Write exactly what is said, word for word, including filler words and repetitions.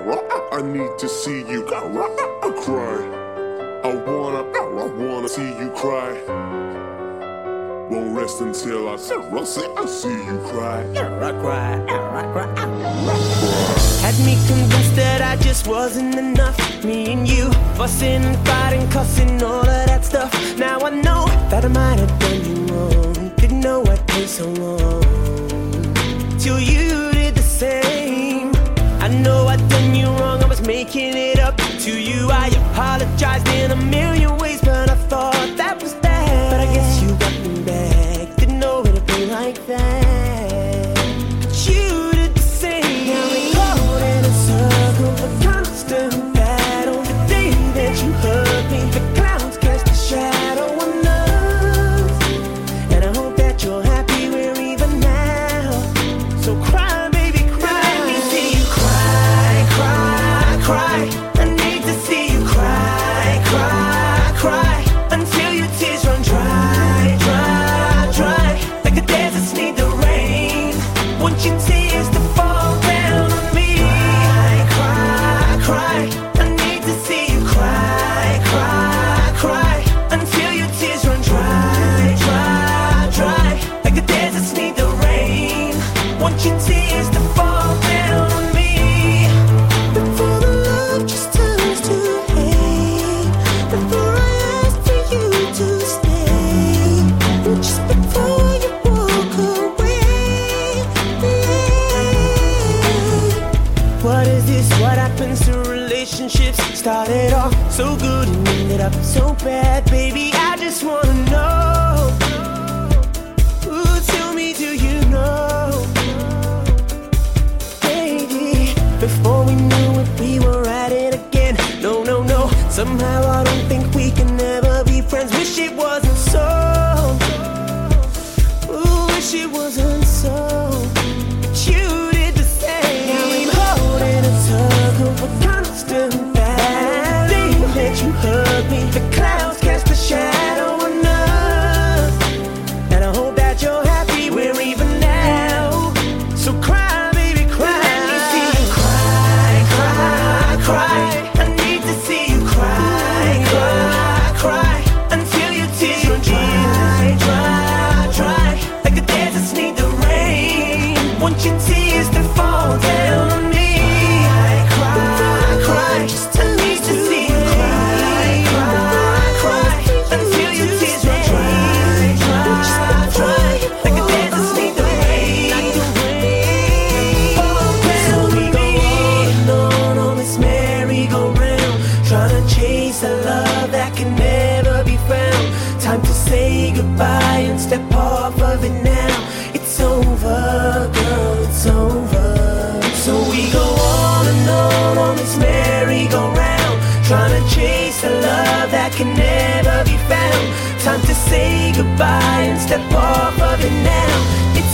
I need to see you cry. I wanna, I wanna see you cry. Won't rest until I see, I see you cry. I cry, I cry, had me convinced that I just wasn't enough. Me and you, fussing and fighting, cussing, all of that stuff. Now I know that I might have done you wrong. Didn't know I'd take so long till you did the same. I know I'd done you wrong, I was making it up to you. I apologized in a million ways, but I thought that was that. But I guess you got me back, didn't know it'd be like that. But you did the same. Now we caught in a circle, a constant battle. The day that you hurt me, the clouds cast a shadow on us. And I hope that you're happy we're even now. So cry, baby, cry. Let me see you cry, cry, cry. I need to see you cry, cry, cry, until your tears run dry, dry, dry. Like the deserts need the rain. Want your tears to fall down on me. Cry, cry, cry. I need to see you cry, cry, cry, until your tears run dry, dry, dry. Like the deserts need the rain. Want your tears to fall down on me. Before the love just turns to hate, before I ask for you to stay, and just before you walk away. What is this? What happens to relationships? Started off so good and ended up so bad. Baby, I just wanna know. Ooh, tell me, do you know? Baby, before we knew it, we were at it again. No, no, no, somehow I don't think we can ever be friends. Wish it wasn't so. Ooh, wish it wasn't so. But you did the same. Now we hold in a circle for constant battle. They let you hurt me. The clouds cast a shadow on us. And I hope that you're happy we're even now. So cry, baby, cry. Let me see you cry, cry, cry. I need to see you cry, cry, cry, until your tears run dry, dry, dry. Like the deserts need the rain. Want your tears to fall down on me. Cry, cry, cry. Just I need to see you cry, cry, cry, until your tears run dry, dry, dry. Like the deserts need the rain. So we go on and on on this merry-go-round, trying to chase a love that can never be found. Time to say goodbye and step off of it now. It's over, girl, it's over. So we go on and on on this merry-go-round, trying to chase a love that can never be found. Time to say goodbye and step off of it now. It's